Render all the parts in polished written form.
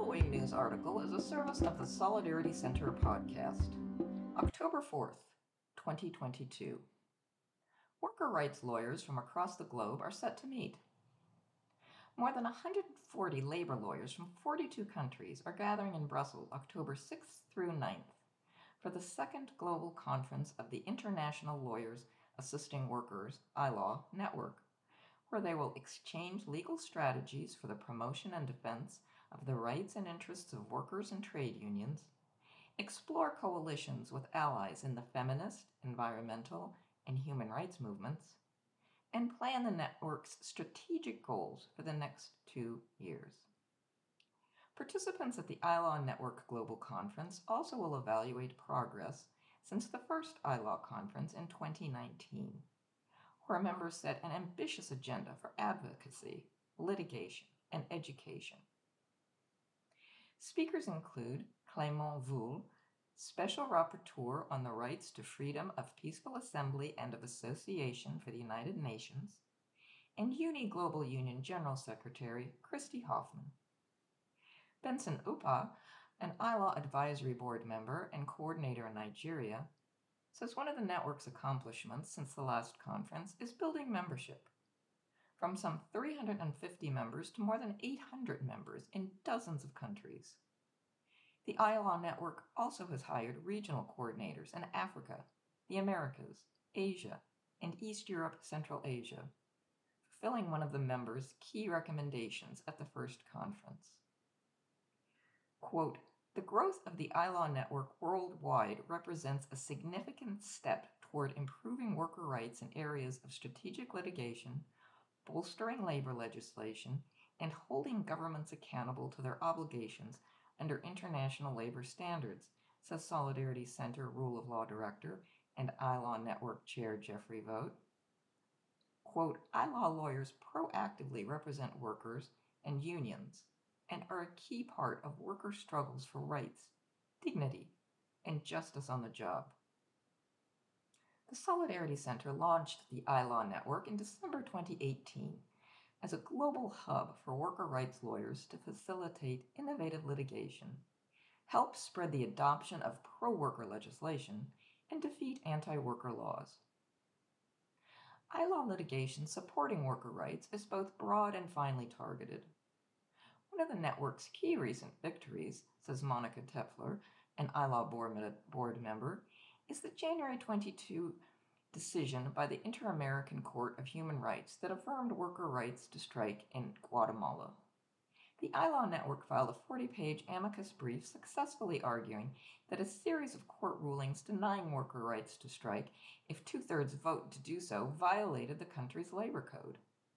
following news article is a service of the Solidarity Center podcast. October 4th, 2022. Worker rights lawyers from across the globe are set to meet. More than 140 labor lawyers from 42 countries are gathering in Brussels October 6th through 9th for the second global conference of the International Lawyers Assisting Workers (ILO) Network, where they will exchange legal strategies for the promotion and defense of the rights and interests of workers and trade unions, explore coalitions with allies in the feminist, environmental, and human rights movements, and plan the network's strategic goals for the next 2 years. Participants at the ILO Network Global Conference also will evaluate progress since the first ILO conference in 2019, where members set an ambitious agenda for advocacy, litigation, and education. Speakers include Clément Voul, Special Rapporteur on the Rights to Freedom of Peaceful Assembly and of Association for the United Nations, and UNI Global Union General Secretary Christy Hoffman. Benson Upa, an ILO Advisory Board member and coordinator in Nigeria, says one of the network's accomplishments since the last conference is building membership, from some 350 members to more than 800 members in dozens of countries. The ILO network also has hired regional coordinators in Africa, the Americas, Asia, and East Europe, Central Asia, fulfilling one of the members' key recommendations at the first conference. Quote, "The growth of the ILO network worldwide represents a significant step toward improving worker rights in areas of strategic litigation, bolstering labor legislation, and holding governments accountable to their obligations under international labor standards," says Solidarity Center Rule of Law Director and ILO Network Chair Jeffrey Vogt. Quote, "ILO lawyers proactively represent workers and unions and are a key part of worker struggles for rights, dignity, and justice on the job." The Solidarity Center launched the ILO Network in December 2018 as a global hub for worker rights lawyers to facilitate innovative litigation, help spread the adoption of pro-worker legislation, and defeat anti-worker laws. ILO litigation supporting worker rights is both broad and finely targeted. One of the network's key recent victories, says Monica Tefler, an ILO board member, is the January 22 decision by the Inter-American Court of Human Rights that affirmed worker rights to strike in Guatemala. The ILO network filed a 40-page amicus brief successfully arguing that a series of court rulings denying worker rights to strike if 2/3 vote to do so violated the country's labor code.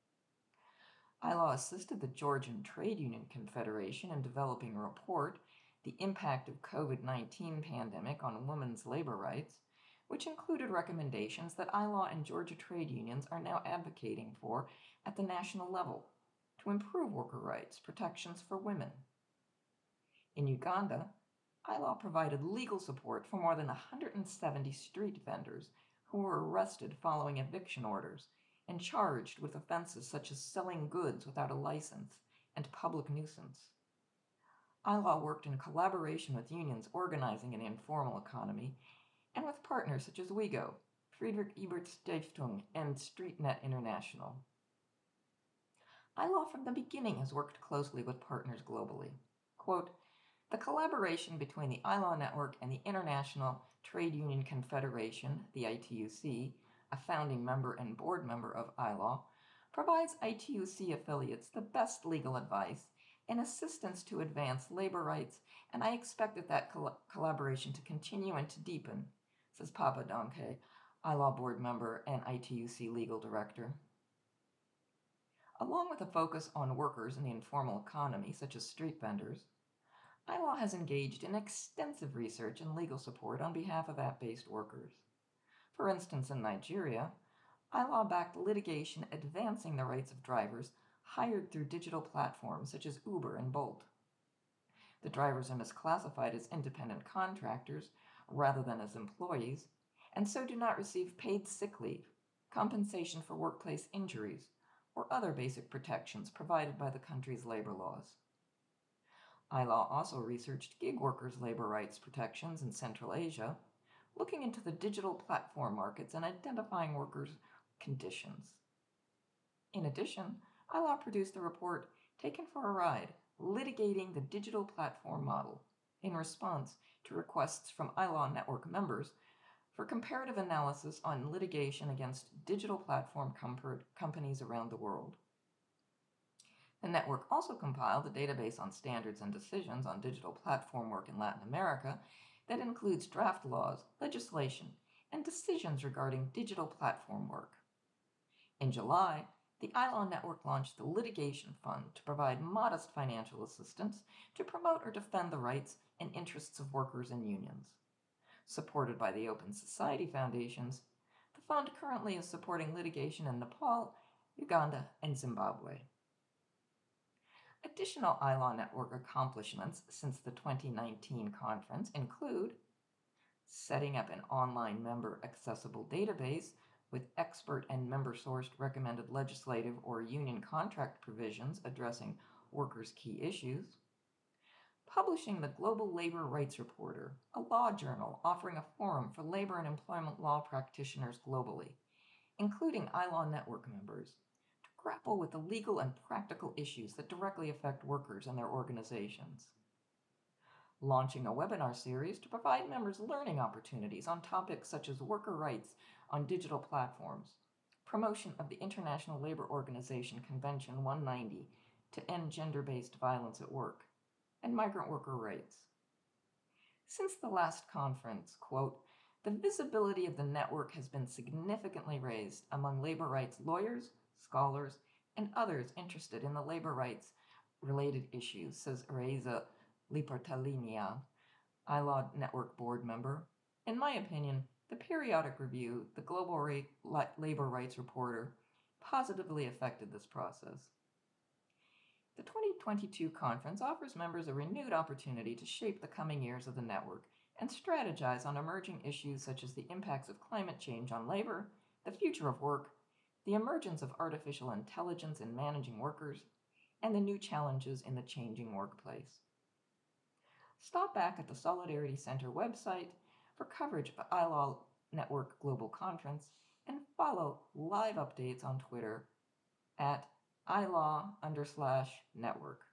ILO assisted the Georgian Trade Union Confederation in developing a report, The Impact of COVID-19 Pandemic on Women's Labor Rights, which included recommendations that ILO and Georgia trade unions are now advocating for at the national level to improve worker rights protections for women. In Uganda, ILO provided legal support for more than 170 street vendors who were arrested following eviction orders and charged with offenses such as selling goods without a license and public nuisance. ILO worked in collaboration with unions organizing in the informal economy and with partners such as WIGO, Friedrich Ebert Stiftung, and StreetNet International. ILO from the beginning has worked closely with partners globally. Quote, "The collaboration between the ILO network and the International Trade Union Confederation, the ITUC, a founding member and board member of ILO, provides ITUC affiliates the best legal advice and assistance to advance labor rights, and I expect that collaboration to continue and to deepen," says Papa Donkey, ILO board member and ITUC legal director. Along with a focus on workers in the informal economy, such as street vendors, ILO has engaged in extensive research and legal support on behalf of app-based workers. For instance, in Nigeria, ILO backed litigation advancing the rights of drivers hired through digital platforms such as Uber and Bolt. The drivers are misclassified as independent contractors rather than as employees, and so do not receive paid sick leave, compensation for workplace injuries, or other basic protections provided by the country's labor laws. iLaw also researched gig workers' labor rights protections in Central Asia, looking into the digital platform markets and identifying workers' conditions. In addition, iLaw produced a report, Taken for a Ride, litigating the digital platform model, in response to requests from iLaw network members for comparative analysis on litigation against digital platform companies around the world. The network also compiled a database on standards and decisions on digital platform work in Latin America that includes draft laws, legislation, and decisions regarding digital platform work. In July, the iLaw Network launched the Litigation Fund to provide modest financial assistance to promote or defend the rights and interests of workers and unions. Supported by the Open Society Foundations, the fund currently is supporting litigation in Nepal, Uganda, and Zimbabwe. Additional iLaw Network accomplishments since the 2019 conference include setting up an online member-accessible database with expert and member-sourced recommended legislative or union contract provisions addressing workers' key issues, publishing the Global Labor Rights Reporter, a law journal offering a forum for labor and employment law practitioners globally, including iLaw Network members, grapple with the legal and practical issues that directly affect workers and their organizations. Launching a webinar series to provide members learning opportunities on topics such as worker rights on digital platforms, promotion of the International Labor Organization Convention 190 to end gender-based violence at work, and migrant worker rights. Since the last conference, quote, the visibility of the network has been significantly raised among labor rights lawyers, scholars, and others interested in the labor rights related issues, says Reza Lipartalinia, iLaw Network board member. In my opinion, the periodic review, the Global Labor Rights Reporter, positively affected this process. The 2022 conference offers members a renewed opportunity to shape the coming years of the network and strategize on emerging issues such as the impacts of climate change on labor, the future of work, the emergence of artificial intelligence in managing workers, and the new challenges in the changing workplace. Stop back at the Solidarity Center website for coverage of iLaw Network Global Conference and follow live updates on Twitter at iLaw_network.